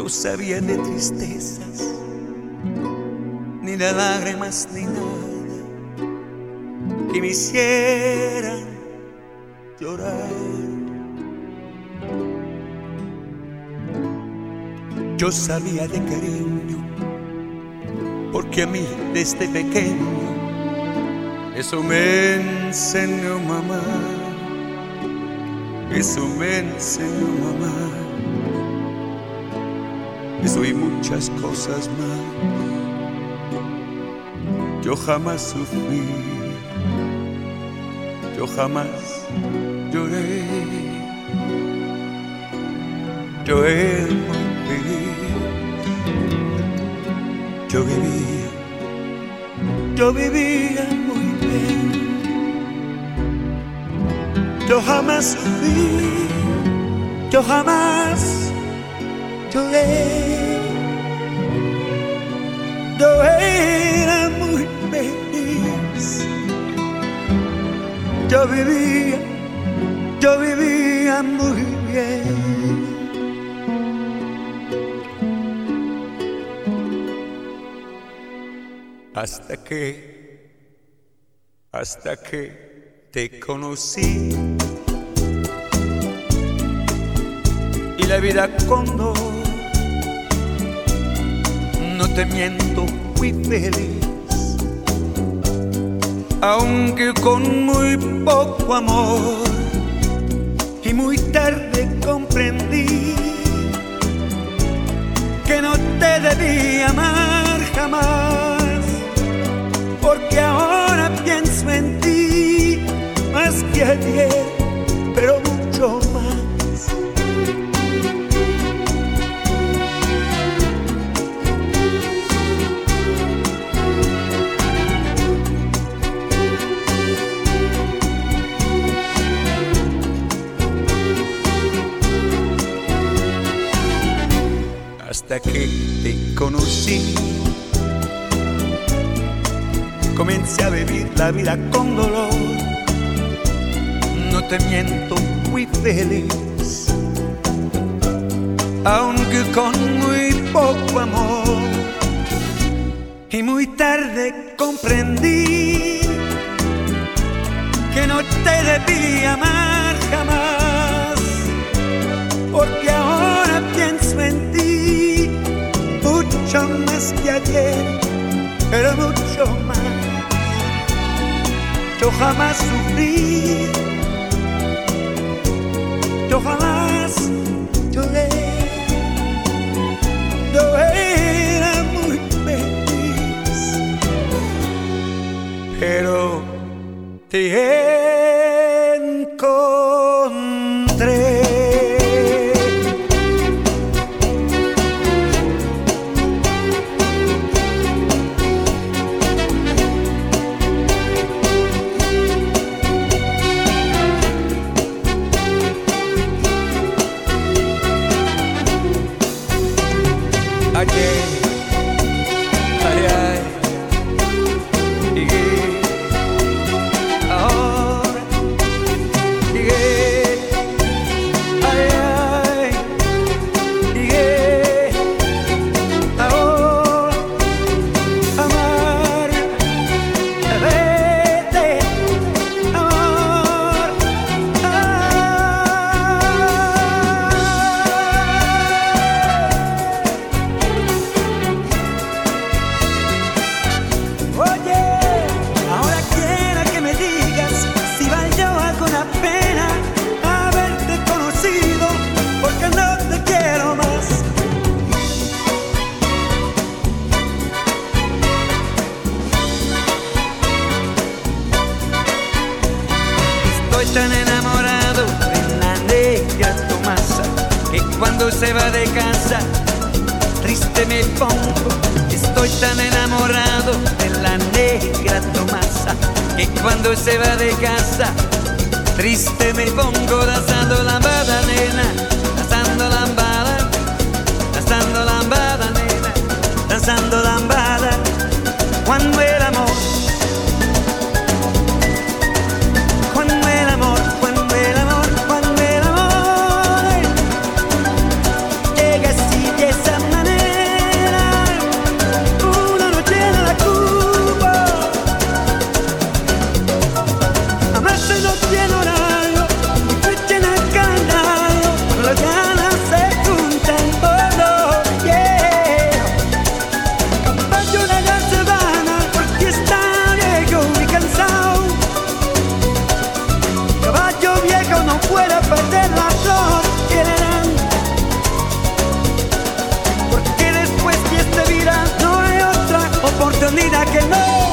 no sabía de tristezas, ni de lágrimas, ni nada que me hicieran llorar. Yo sabía de cariño, porque a mí desde pequeño eso me enseñó mamá, eso me enseñó mamá. Eso y muchas cosas más. Yo jamás sufrí, yo jamás lloré. Yo era muy feliz, yo vivía muy bien. Yo jamás sufrí, yo jamás lloré. Yo era muy feliz. Yo vivía muy bien. Hasta que te conocí y la vida cuando no te miento, fui feliz, aunque con muy poco amor, y muy tarde comprendí que no te debí amar jamás, porque ahora pienso en ti más que ayer, pero mucho más. Hasta que te conocí, comencé a vivir la vida con dolor. No te miento, fui feliz, aunque con muy poco amor, y muy tarde comprendí que no te debí amar jamás, porque ahora pienso en ti mucho más que ayer, pero mucho más. Yo jamás sufrí, yo jamás lloré. Yo era muy feliz, pero te encontré. Tan enamorado de la negra Tomasa, que cuando se va de casa triste me pongo. Estoy tan enamorado de la negra Tomasa, que cuando se va de casa triste me pongo. Danzando lambada, nena, danzando lambada, danzando lambada, nena, danzando lambada. Cuando el amor, llega así de esa perder la flor que le dan. Porque después de esta vida no hay otra oportunidad que no.